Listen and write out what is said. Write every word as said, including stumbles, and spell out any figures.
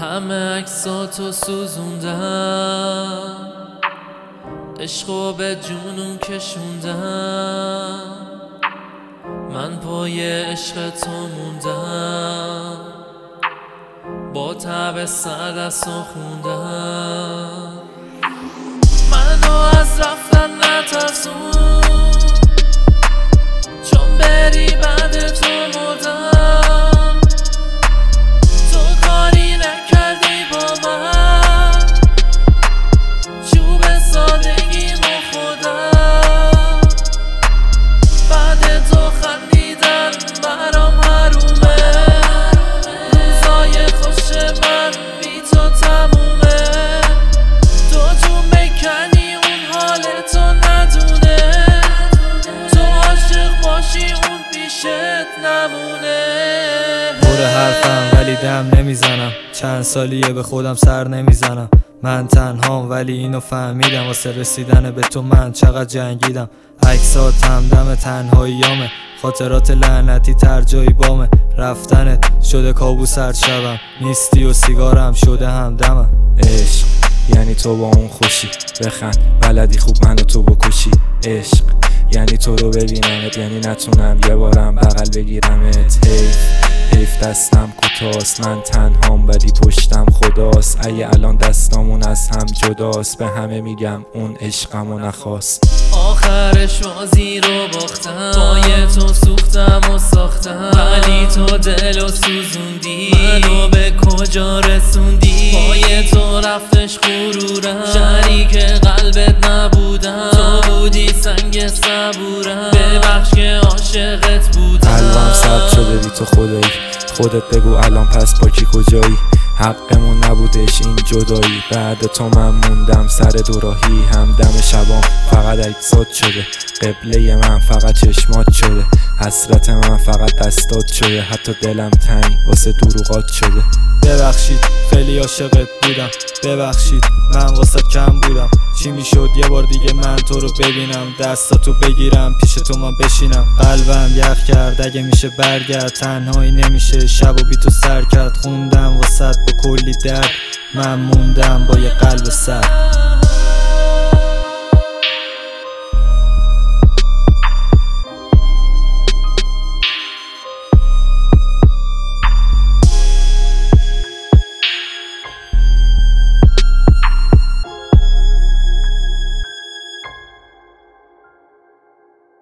همه عکساتو سوزوندم، عشقو به جنون کشوندم، من پای عشق تو موندم، با تب سردستو خوندم. منو از رفتن نترسون، چون بری بعد تو مردم. تو کاری نکردی با من، چوب سادگی مو خودم. بعد تو خندیدن برام حرومه، روزای خوش من بی تو تمومه. تو جون بکنی اون حال تو ندونه، تو عاشق باشی اون پیشت نمونه. پر حرفم ولی دم نمیزنم، چند سالیه به خودم سر نمیزنم. من تنهام ولی اینو فهمیدم، واسه رسیدن به تو من چقدر جنگیدم. عکسات همدم تنهاییامه، خاطرات لعنتی تر جایی بامه. رفتنت شده کابوس هر شبم، نیستی و سیگارم شده همدمم. عشق یعنی تو با اون خوشی، بخند بلدی خوب منو تو بکشی. عشق یعنی تو رو ببینمت، یعنی نتونم یه بارم بغل بگیرمت. حیف حیف دستم کوتاست، من تنهام ولی پشتم خداست. اگه الان دستامون از هم جداست، به همه میگم اون عشقمو نخواست. آخرش بازی رو باختم، پای تو سوختم و ساختم، ولی تو دلو سوزوندی، منو به کجا رسوندی. پای تو رفتش غرورم، شریک قلبت نبودم. تو بودی سنگ صبورم، ببخش که عاشقت بودم. قلبم سرد شده بی تو خدایی، خودت بگو الان پس با کی کجایی. حقمون نبودش این جدایی، بعد تو من موندم سر دوراهی. همدم شبام فقط عکسات شده، قبله من فقط چشمات شده. حسرت من فقط دستات شده، حتی دلم تنگ واسه دروغات شده. ببخشید خیلی عاشقت بودم، ببخشید من واسه کم بودم. چی میشد یه بار دیگه من تو رو ببینم، دستاتو بگیرم پیش تو من بشینم. قلبم یخ کرد اگه میشه برگرد، تنهایی نمیشه شب و بی تو سر کرد. خوندم واسه با کلی درد، من موندم با یه قلب سرد.